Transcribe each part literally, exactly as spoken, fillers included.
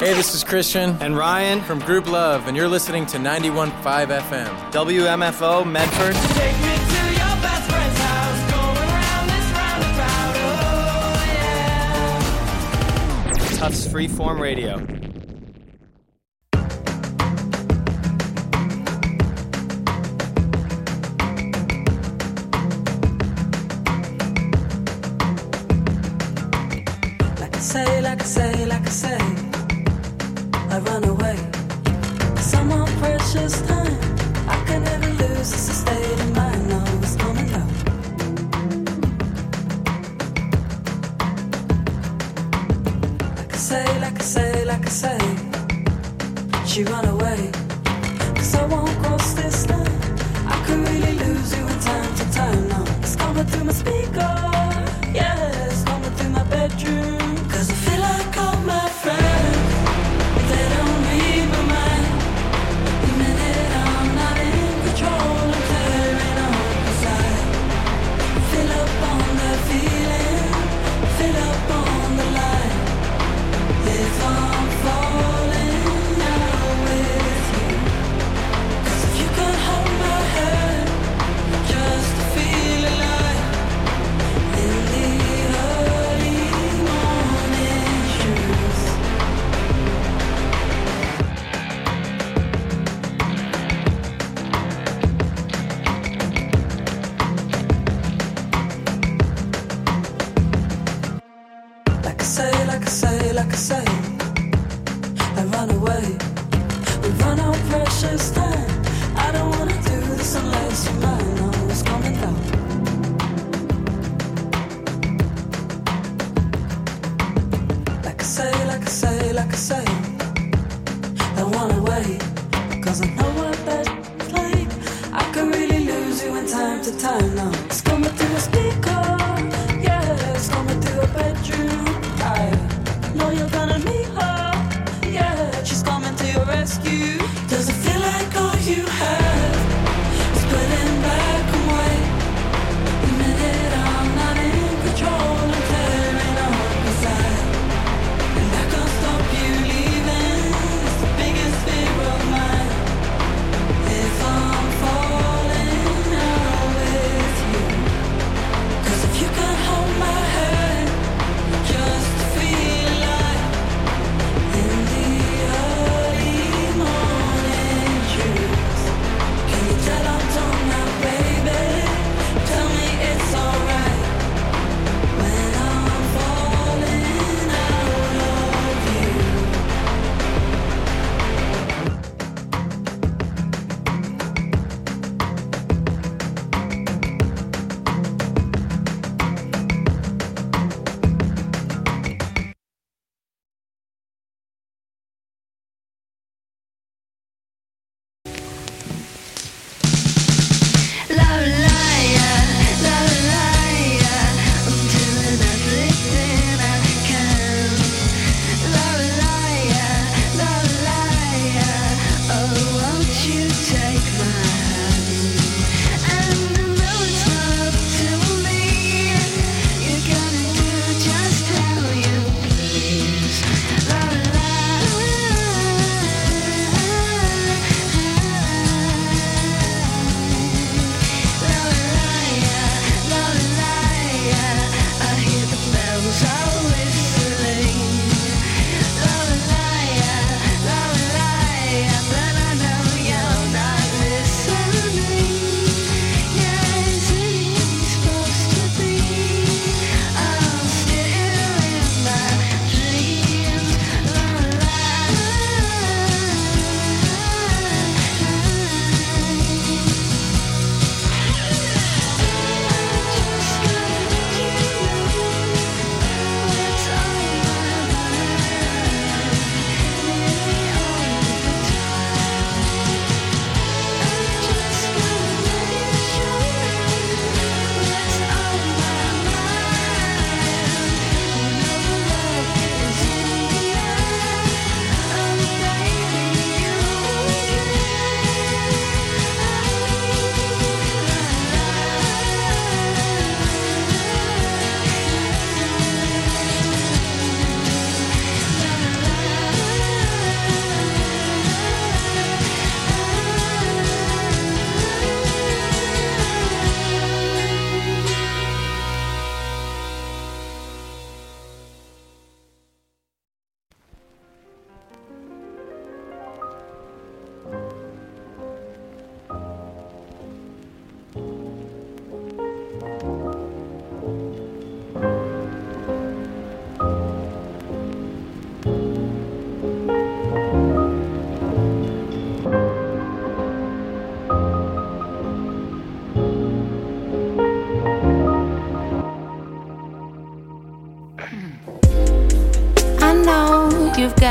Hey, this is Christian and Ryan from Group Love, and you're listening to ninety-one point five F M. W M F O, Medford. Take me to your best friend's house, going around this roundabout, oh yeah. Tufts Freeform Radio. Like I say, like I say, like I say, I run away. Someone precious time I can never lose. It's a state of mind, no, it's coming down. Like I say, like I say, like I say, she run away. Cause I won't cross this line. I could really lose you in time to time now. It's coming through my speaker, yeah, it's coming through my bedroom. Cause I feel like all my friends, they don't read my mind. The minute I'm not in control, I'm tearing up inside. Fill up on the feeling, fill up on the light. If I'm falling out with you, cause if you could hold my hand, just to feel alive. In the early morning shoes. Like I say, like I say, like I say, I run away. We run out precious time. I don't wanna do this unless you're mine. No, it's coming down. Like I say, like I say, like I say, I wanna wait. Cause I know what that's like. I can really lose you in time to time now. It's coming through a speaker, yeah, it's coming through a bedroom. I know you're gonna meet her, yeah, she's coming to your rescue. Does it feel like all you have is putting back away? The minute I'm not in control, I'm tearing up inside. And I can't stop you leaving, it's the biggest fear of mine. If I'm falling out with you, cause if you can't hold my hand, just to feel alive. In the early morning shoes. Can you tell I'm torn now, baby? Tell me it's alright. When I'm falling out of you. La la ya, la la ya, I'm doing everything I can. La la ya, la la ya, oh won't you take my hand? And I know it's not up to me, you're gonna do just how you please. La la La la ya, la la ya, I hear the bells are whistling. La la ya, la la ya, but I know you're not listening.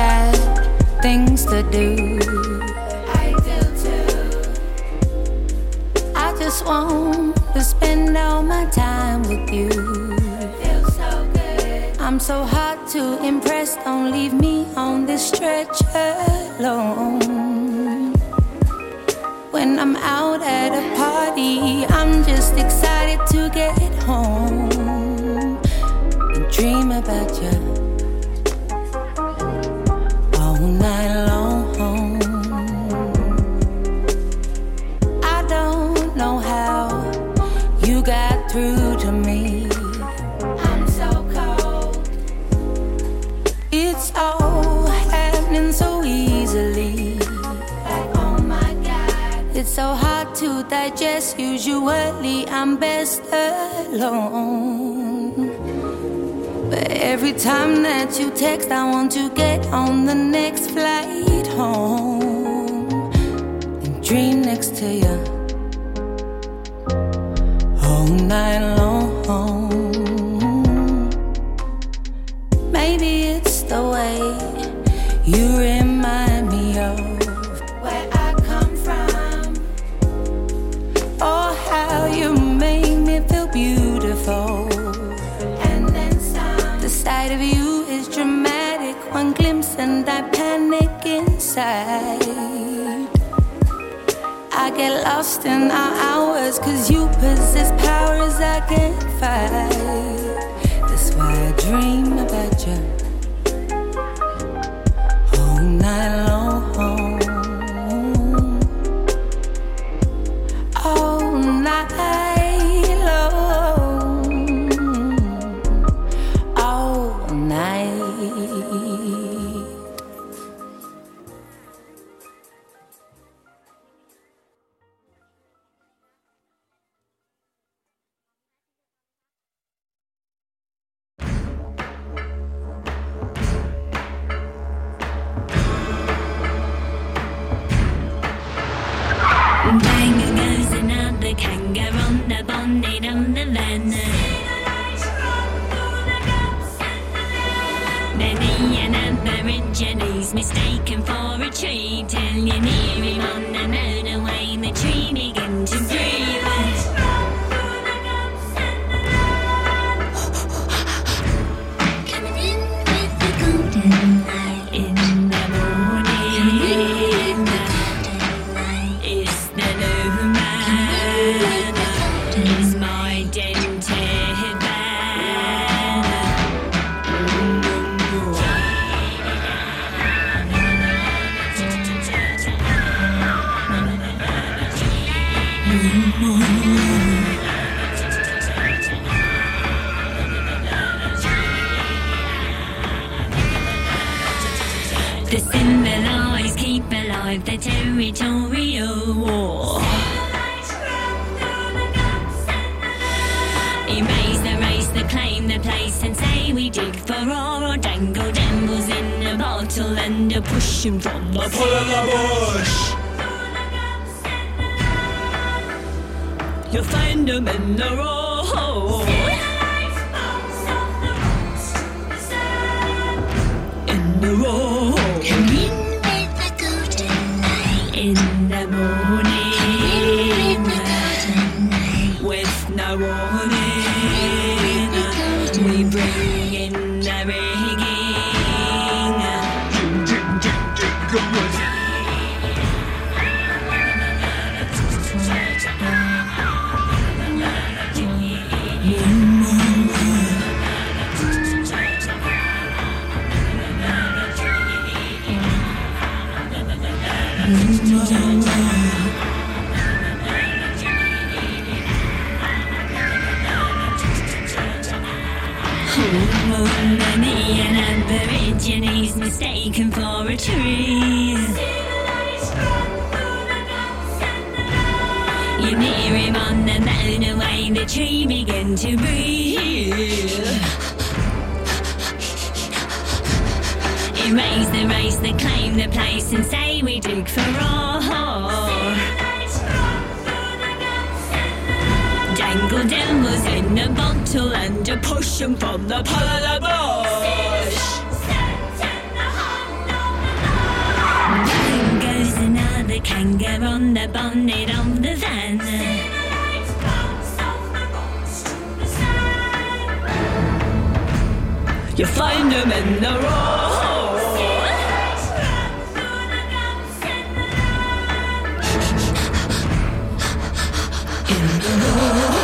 got things to do. I do too. I just want to spend all my time with you. Feels so good. I'm so hard to impress. Don't leave me on this stretch alone. When I'm out at a party, I'm just excited to get home and dream about you all night long. I don't know how you got through to me. I'm so cold. It's all happening so easily. It's so hard to digest. Usually I'm best alone, but every time that you text, I want to get on the next flight home and dream next to you all night long. Maybe it's the way you remind me of where I come from, or how you make me feel beautiful. And then some. The sight of you is dramatic. One glimpse and I panic inside. I get lost in our hours, cause you possess powers I can't fight. That's why I dream about you all night long. All night long, all night. Bang goes another kangaroo on the bonnet on the van. Then he an aborigines mistaken for a tree, till you near him on the motorway, the tree begin to breathe. Coming in with the golden light in the morning. It's the new man. It's my dented van. The symbolize keep alive the territorial war. Erase the race, the claim the place, and say we dig for ore, or dangle dambles in a bottle and a push 'em from the pull of the bush. You find 'em in the road. In the road. Come in with the golden light. In the morning. Come in with the golden light. With no warning. We bring in the rigging. Jing, jing, jing, jing, Many an aborigines mistaken for a tree. You near him on the motorway, the tree began to breathe. Erase the race, the claim the place, and say we dig for ore. Dangle devils in a bottle and a push 'em from the pull of the bush. can get on the bonnet of the van. You find them in the road. In the road.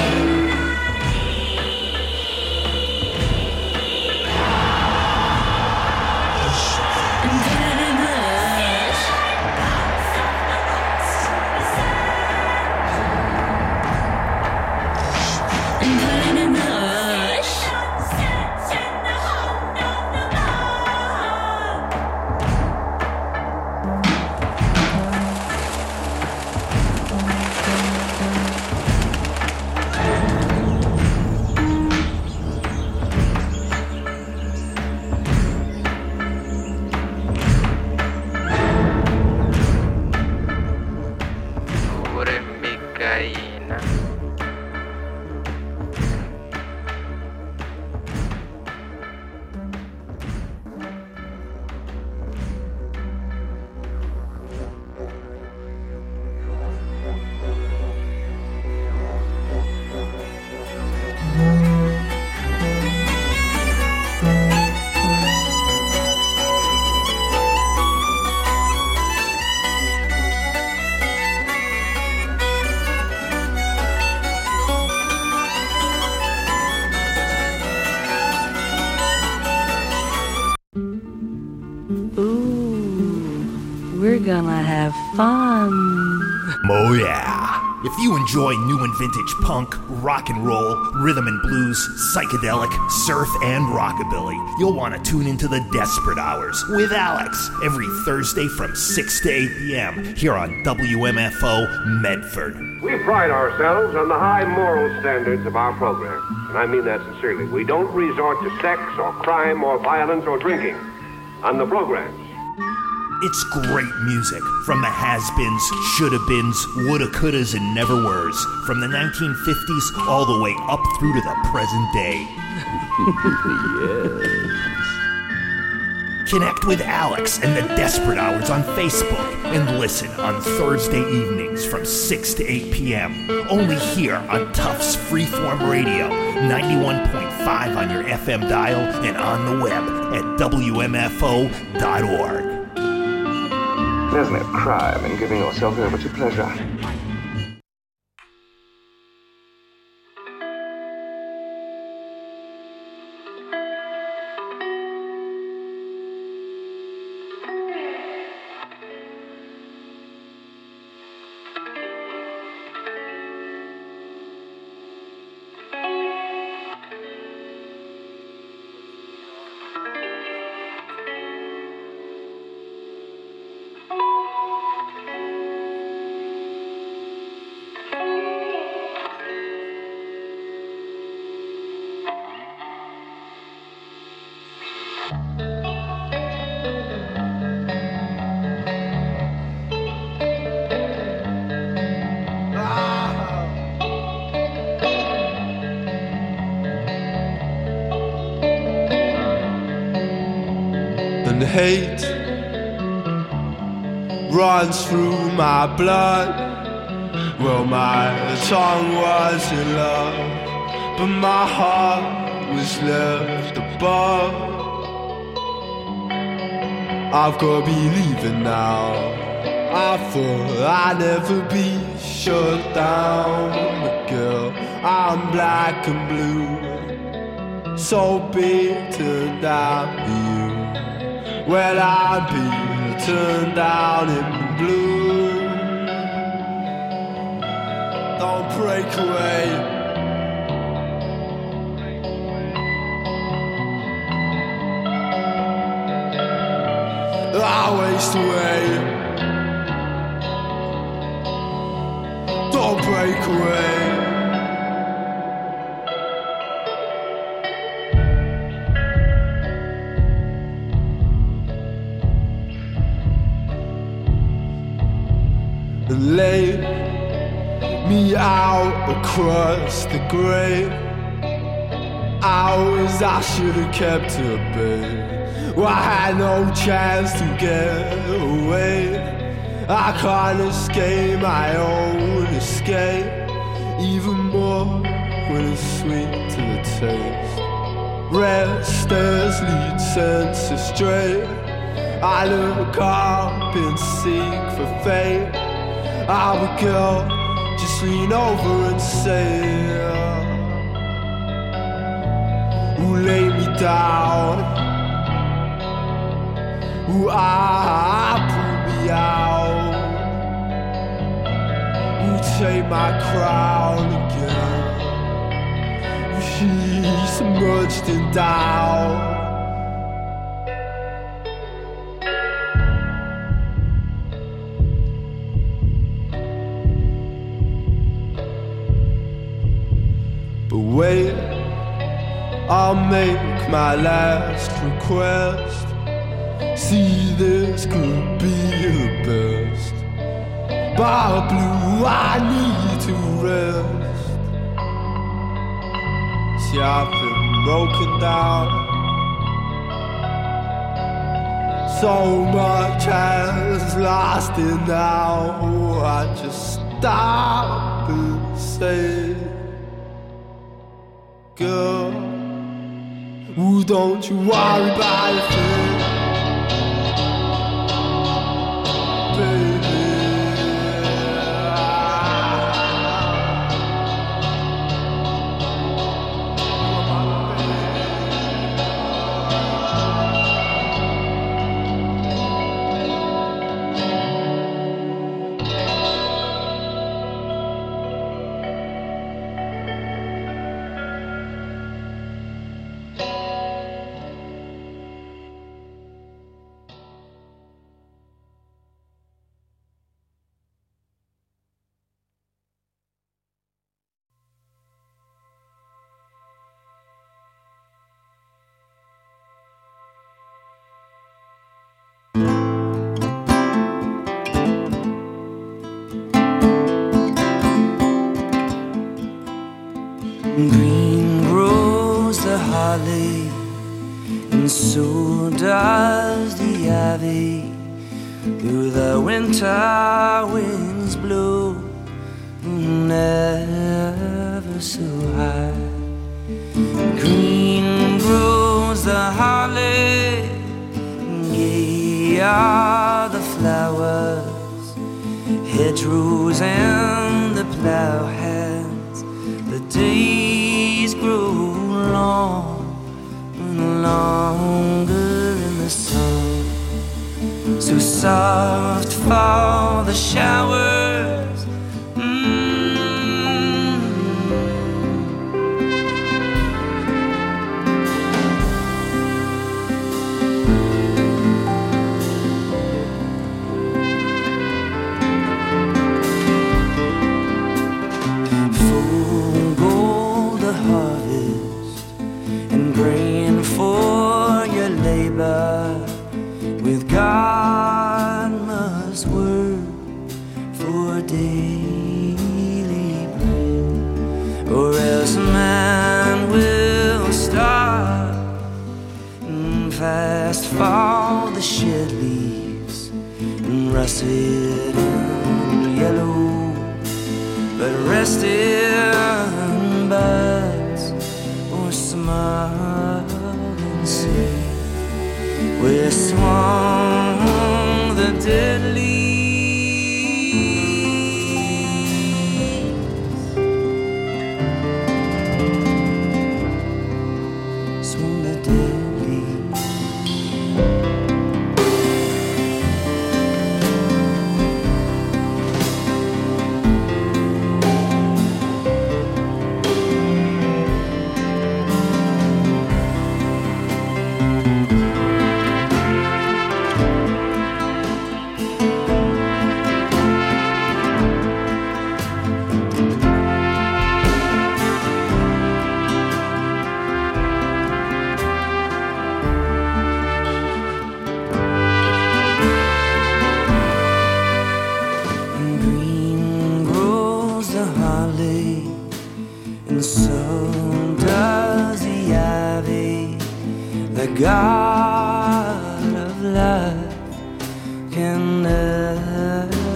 We're gonna have fun. Oh yeah. If you enjoy new and vintage punk, rock and roll, rhythm and blues, psychedelic, surf, and rockabilly, you'll want to tune into the Desperate Hours with Alex every Thursday from six to eight p.m. here on W M F O Medford. We pride ourselves on the high moral standards of our program, and I mean that sincerely. We don't resort to sex or crime or violence or drinking on the programs. It's great music from the has-beens, shoulda-beens, woulda-couldas, and never-weres, from the nineteen fifties all the way up through to the present day. Yes. Connect with Alex and the Desperate Hours on Facebook and listen on Thursday evenings from six to eight p.m. only here on Tufts Freeform Radio, ninety-one point five on your F M dial and on the web at W M F O dot org. There's no crime in giving yourself over to pleasure. And hate runs through my blood. Well, my tongue was in love, but my heart was left above. I've got to be leaving now. I thought I'd never be shut down, but girl, I'm black and blue, so beaten down to you. Well, I'd be turned down in blue. Don't break away. I waste away. Don't break away. And lay me out across the grave. Hours I should have kept to bed. Well, I had no chance to get away. I can't escape my own escape, even more when it's sweet to the taste. Restless lead senses stray. I look up and seek for fate. I would go, just lean over and say, ooh, lay me down. Ooh, ah, pull me out. Ooh, take my crown again. Ooh, she's submerged in doubt. But wait, I'll make my last request. See, this could be the best. Bar blue, I need to rest. See, I've been broken down. So much has lasted now. I just stop and say, girl, ooh, don't you worry about a thing, baby. Green grows the holly, and so does the ivy. Through the winter winds blow, never so high. Green grows the holly, gay are the flowers, hedgerows and the plowhands. The days grow long and longer in the sun. So soft fall the showers. Mm. Full gold the harvest, and grain for your labor. With God must work for daily bread, or else man will starve. And fast fall the shed leaves, and russet and yellow, but resting buds or smile and see. Where swung the dead leaves, swung the dead leaves. And so does the ivy. The God of life can never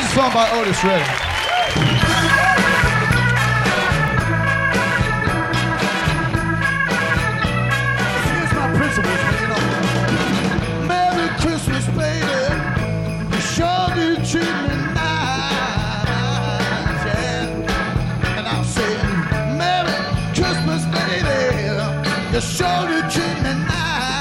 a song by Otis Redding. Here's my principles, man, you know. Merry Christmas, baby. You sure did treat me nice, yeah. And I'm saying, Merry Christmas, baby. You sure did treat me nice.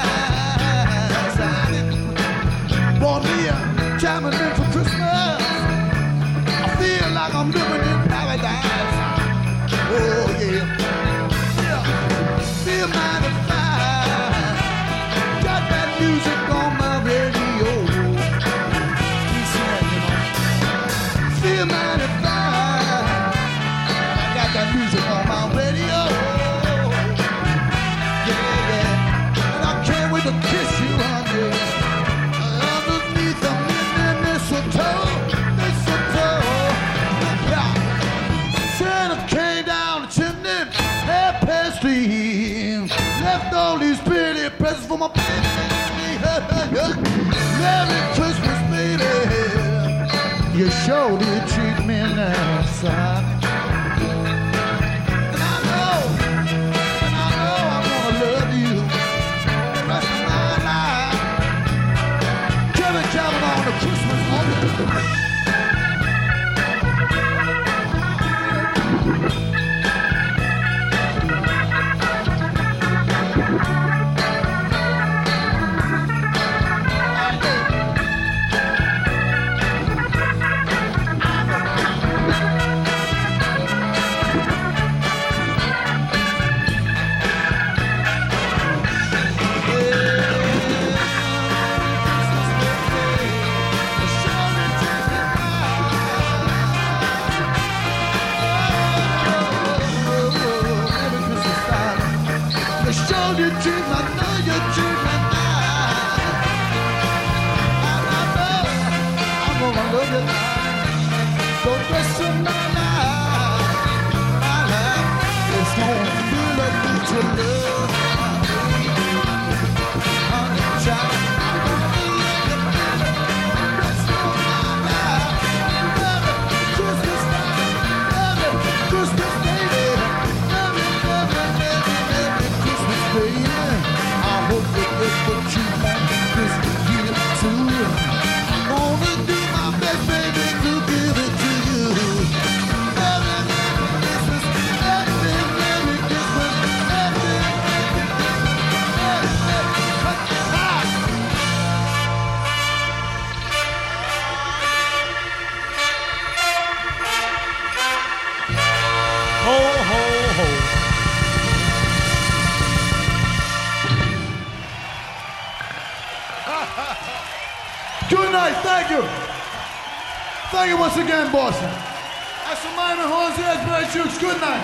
Bought me a diamond ring for Christmas. I feel like I'm living in paradise. Oh yeah, yeah. Feel mighty fine. Got that music on my radio. You see that, you know? Feel mighty fine. I got that music on my radio. Yeah, yeah. And I can't wait to kiss you, honey. Underneath the mistletoe, mistletoe. Yeah. Santa came down the chimney, had pastry, left all these pretty presents for my baby. Merry Christmas, baby. You sure did treat me nice, son. And I know, and I know I'm gonna love you the rest of my life. Kevin Calvin on the Christmas morning. Good night, thank you. Thank you once again, Boston. That's the Miami Horns, the Asbury Jukes. Good night.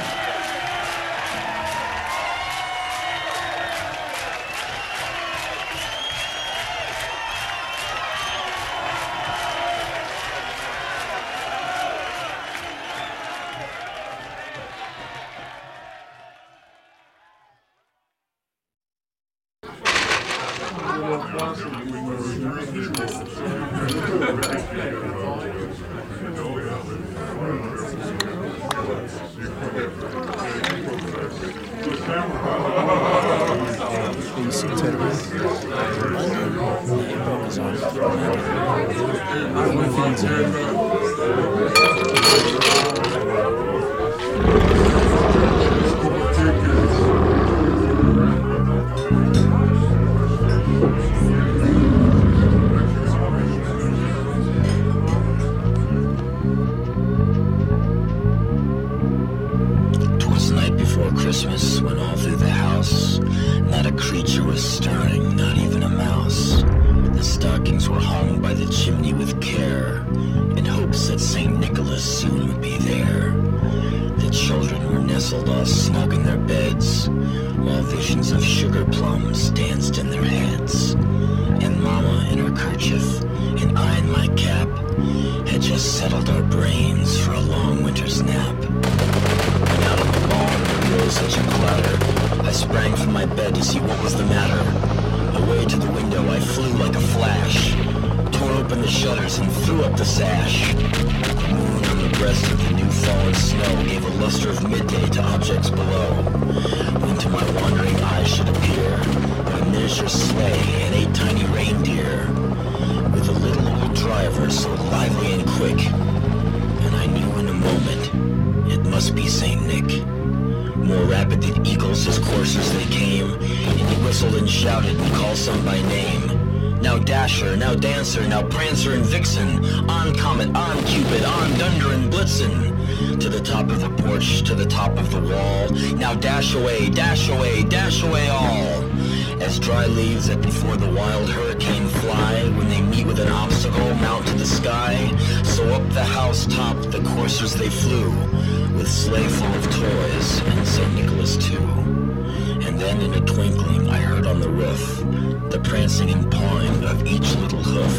Away to the window, I flew like a flash, tore open the shutters and threw up the sash. The moon on the breast of the new fallen snow gave a luster of midday to objects below. When to my wandering eyes should appear a miniature sleigh and eight tiny reindeer, with a little old driver so lively and quick. And I knew in a moment it must be Saint Nick. More rapid than eagles his coursers they came, and he whistled and shouted and called some by name. Now Dasher, now Dancer, now Prancer and Vixen, on Comet, on Cupid, on Dunder and Blitzen, to the top of the porch, to the top of the wall. Now dash away, dash away, dash away all. As dry leaves that before the wild hurricane fly, when they meet with an obstacle, mount to the sky, so up the housetop the coursers they flew, with sleigh full of toys, and Saint Nicholas too. And then in a twinkling I heard on the roof the prancing and pawing of each little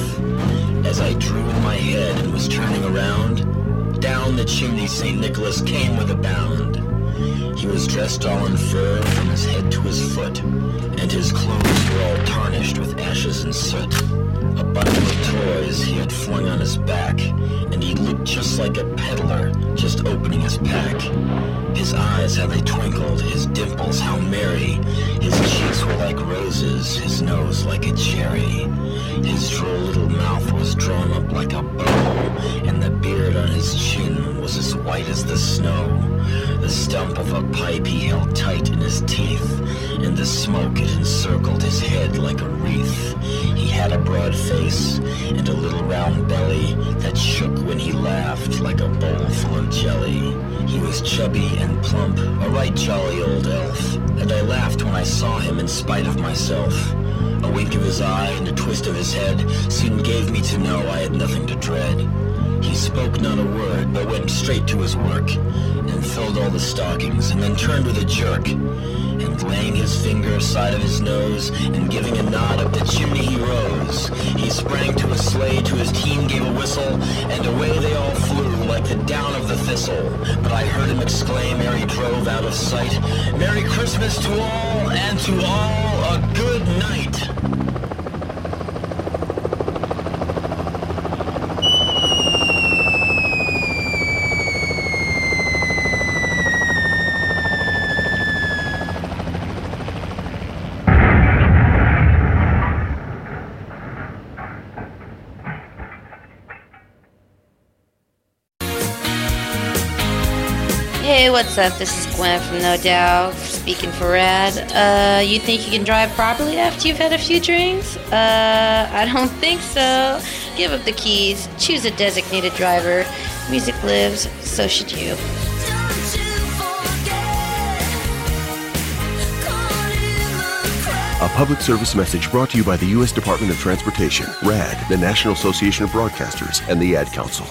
hoof. As I drew in my head and was turning around, down the chimney Saint Nicholas came with a bound. He was dressed all in fur from his head to his foot, and his clothes were all tarnished with ashes and soot. A bundle of toys he had flung on his back, and he looked just like a peddler just opening his pack. His eyes, how they twinkled, his dimples, how merry. His cheeks were like roses, his nose like a cherry. His droll little mouth was drawn up like a bow, and the beard on his chin was as white as the snow. The stump of a pipe he held tight in his teeth, and the smoke it encircled his head like a wreath. He had a broad face and a little round belly that shook when he laughed like a bowl full of jelly. He was chubby and plump, a right jolly old elf, and I laughed when I saw him in spite of myself. A wink of his eye and a twist of his head soon gave me to know I had nothing to dread. He spoke not a word, but went straight to his work, and filled all the stockings, and then turned with a jerk, and laying his finger aside of his nose, and giving a nod up the chimney he rose. He sprang to his sleigh, to his team gave a whistle, and away they all flew like the down of the thistle. But I heard him exclaim ere he drove out of sight, "Merry Christmas to all, and to all a good night." Hey, what's up? This is Gwen from No Doubt, speaking for Rad. Uh, you think you can drive properly after you've had a few drinks? Uh, I don't think so. Give up the keys, choose a designated driver. Music lives, so should you. A public service message brought to you by the U S Department of Transportation, RAD, the National Association of Broadcasters, and the Ad Council.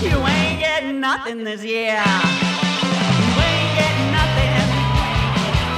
Nothing this year. You ain't getting nothing.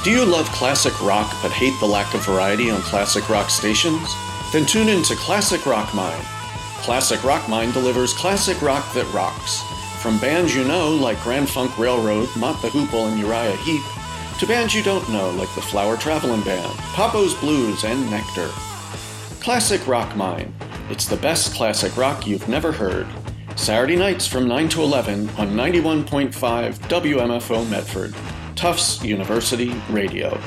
Do you love classic rock but hate the lack of variety on classic rock stations? Then tune in to Classic Rock Mine. Classic Rock Mine delivers classic rock that rocks. From bands you know like Grand Funk Railroad, Mott the Hoople, and Uriah Heep, to bands you don't know like the Flower Travelin' Band, Papo's Blues, and Nectar. Classic Rock Mine. It's the best classic rock you've never heard. Saturday nights from nine to eleven on ninety-one point five W M F O Medford, Tufts University Radio.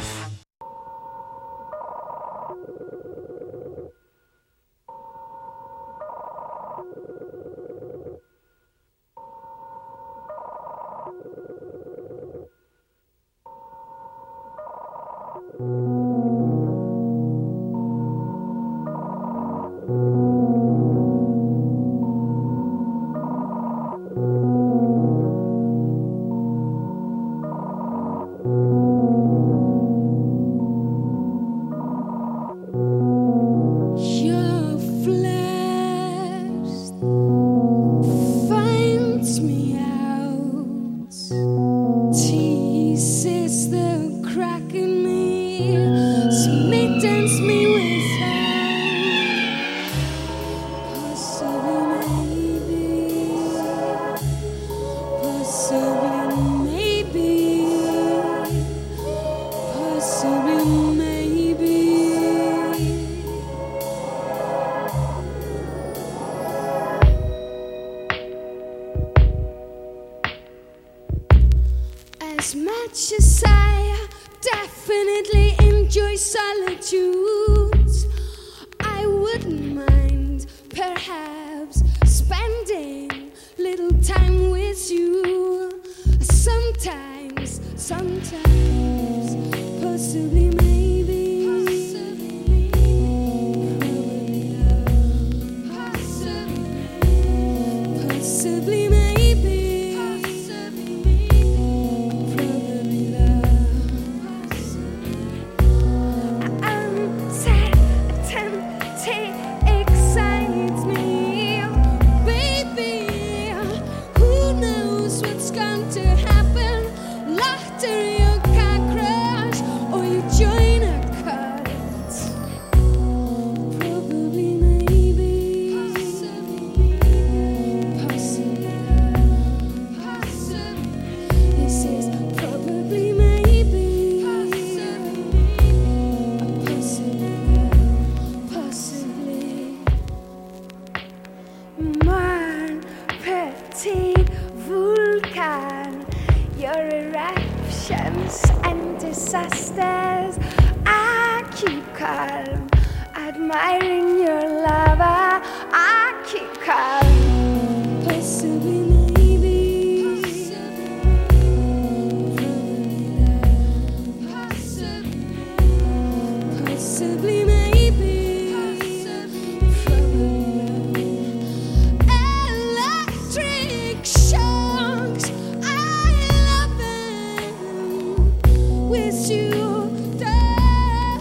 As much as I definitely enjoy solitude, I wouldn't mind perhaps spending little time with you. Sometimes, sometimes, possibly maybe. Possibly maybe.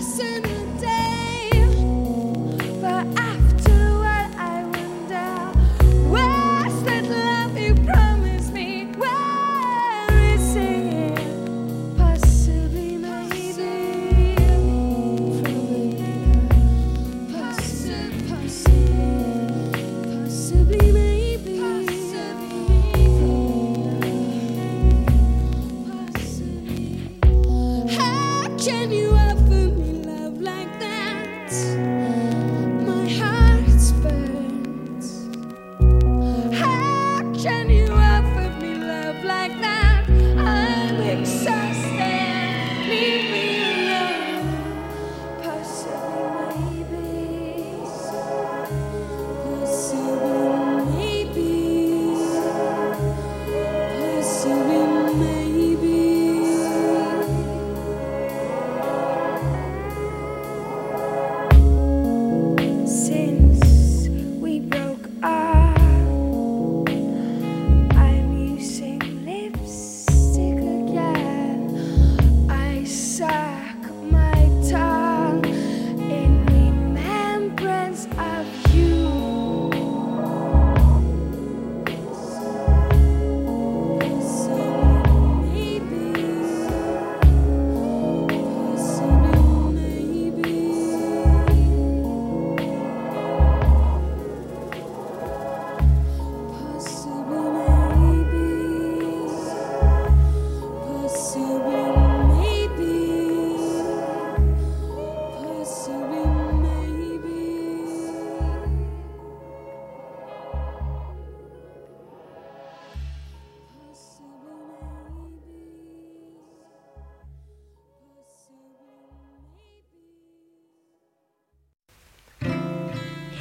But afterward I wonder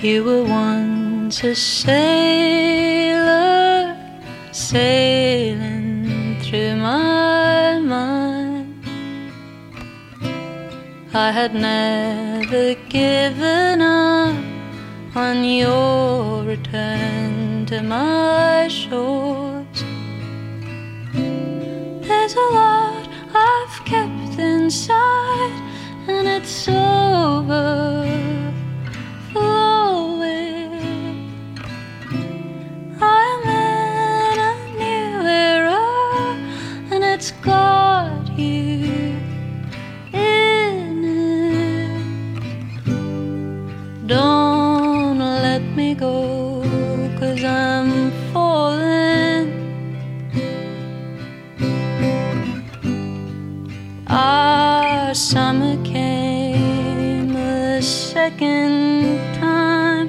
You were once a sailor sailing through my mind. I had never given up on your return to my shores. There's a lot I've kept inside, and it's overflowing. I'm in a new era, and it's got you in it. Don't let me go, 'cause I'm falling. Our summer came a second time.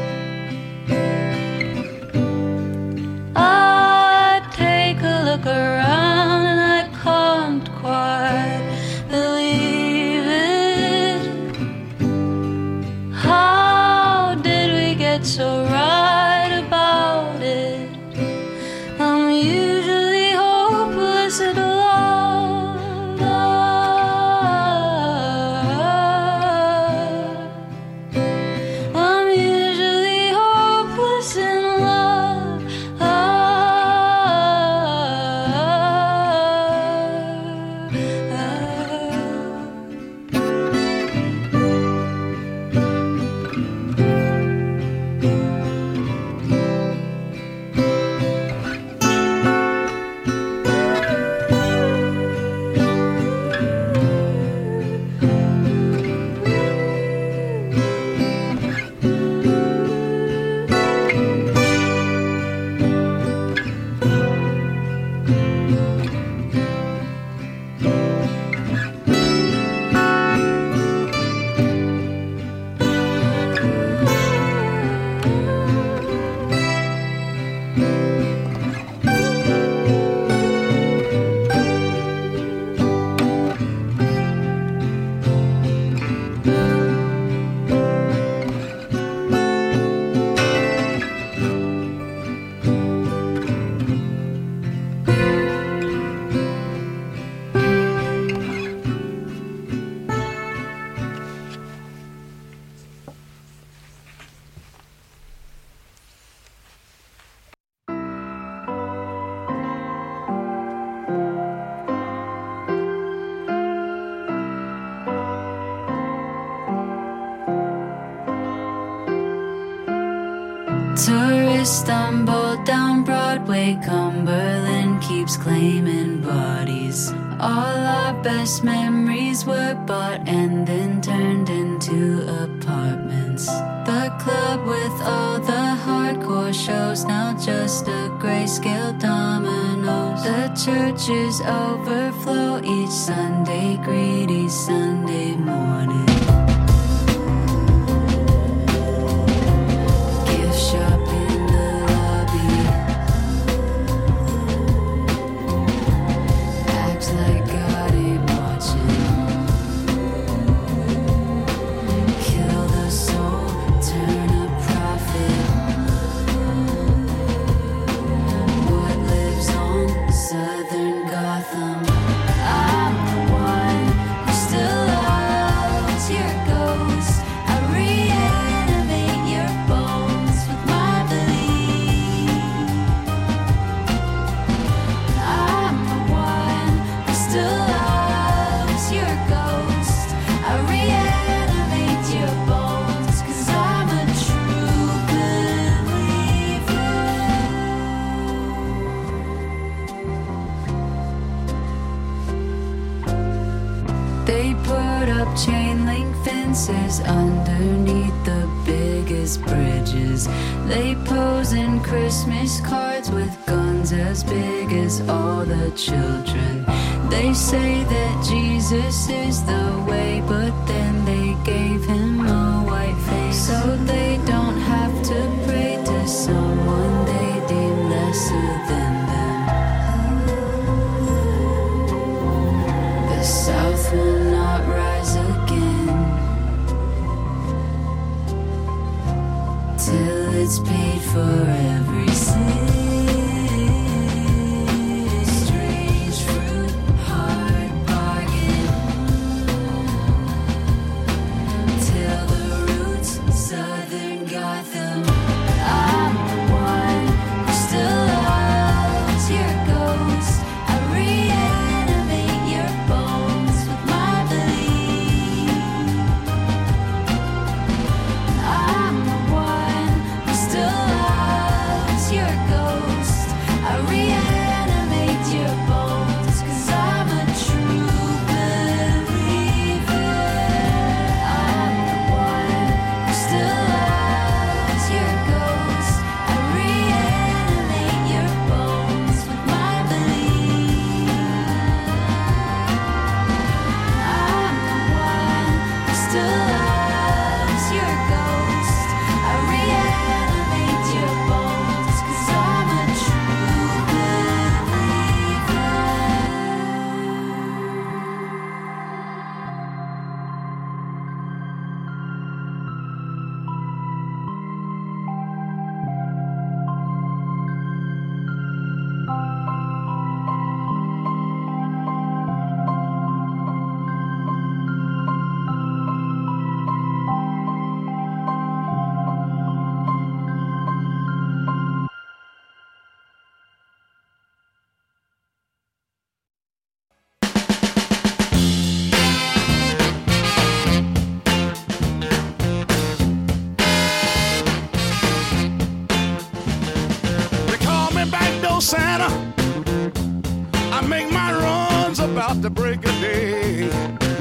I take a look around and I can't quite believe it. How did we get so right about it? I'm usually hopeless at love. I'm usually hopeless in love. Tourists stumble down Broadway, Cumberland keeps claiming bodies. All our best memories were bought and then turned into apartments. The club with all the hardcore shows, now just a grayscale dominoes. The churches overflow each Sunday, greedy Sunday morning. Shop in the lobby, acts like God ain't watching. Kill the soul, turn a profit. What lives on Southern Gotham? I'm the one who still loves your ghost. I reanimate your bones. They put up chain link fences underneath the biggest bridges. They pose in Christmas cards with guns as big as all the children. They say that Jesus is the way, but then they gave him a white face, so they don't have to pray to someone they deem lesser than them. The South will not rise again. till it's paid for every sin. Strange fruit, hard bargain, till the roots, southern Gotham. I'm the one who still loves your ghost. I reanimate your bones with my belief. I'm the one who still loves your ghost. I reanimate your bones 'cause I'm a true believer. I'm the one who still loves your ghost. I reanimate your bones with my belief. I'm the one who still loves your ghost. I reanimate your bones 'cause I'm a true believer. They call me Backdoor Santa. I make my runs about the break of day.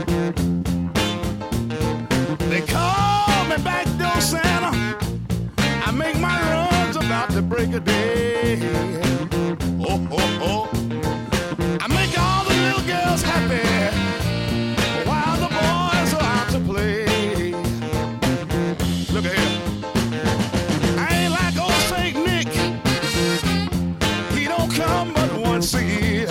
They call me Backdoor Santa. I make my runs about the break of day. Oh, oh, oh. I make all the little girls happy while the boys are out to play. Look at here. I ain't like old Saint Nick. He don't come but once a year.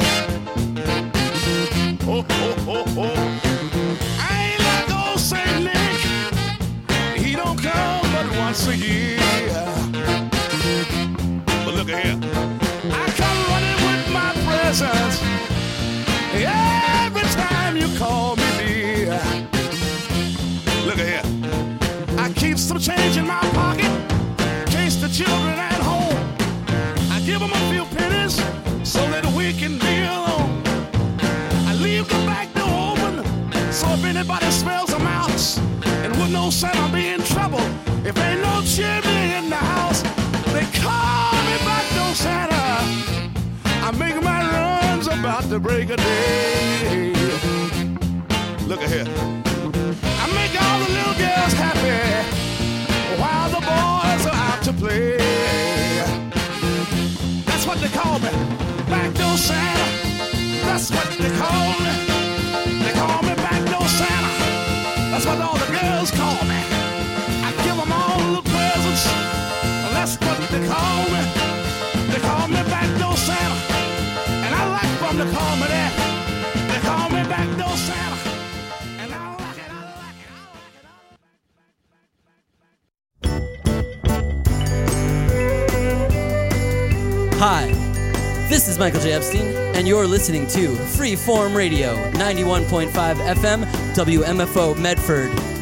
Oh, oh, oh, oh. I ain't like old Saint Nick. He don't come but once a year. But look at here. I come running with my presents every time you call me dear. Look at here. I keep some change in my pocket in case the children at home. I give them a few pennies so that we can be alone. I leave the back door open so if anybody smells a mouse and with no scent I'll be in trouble. If ain't no chimney in the house, they call me Backdoor Santa. I make my runs about the break of day. Look at here. I make all the little girls happy while the boys are out to play. That's what they call me, Backdoor Santa. That's what they call me. They call me Backdoor Santa. That's what all the girls call me. I give them all the presents. That's what they call me. They call me Backdoor Santa. And I like for them to call me that. They call me Backdoor Santa. And I like it, I like it, I like it. Hi, this is Michael J. Epstein, and you're listening to Freeform Radio, ninety-one point five F M, W M F O Medford.